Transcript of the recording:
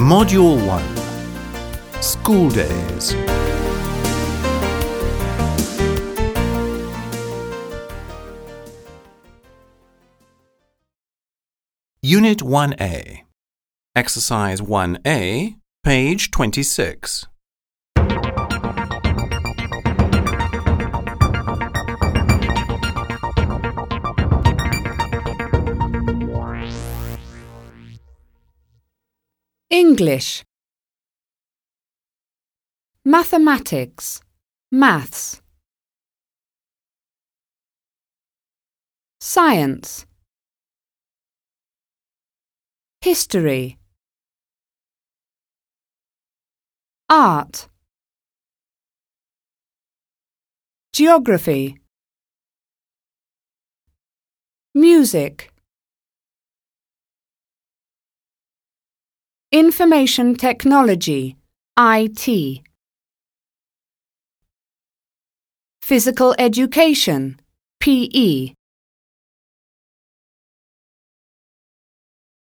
Module 1 School Days. Unit 1A. Exercise 1A, page 26. English, Mathematics, Maths, Science, History, Art, Geography, Music, Information Technology, IT, Physical Education, PE.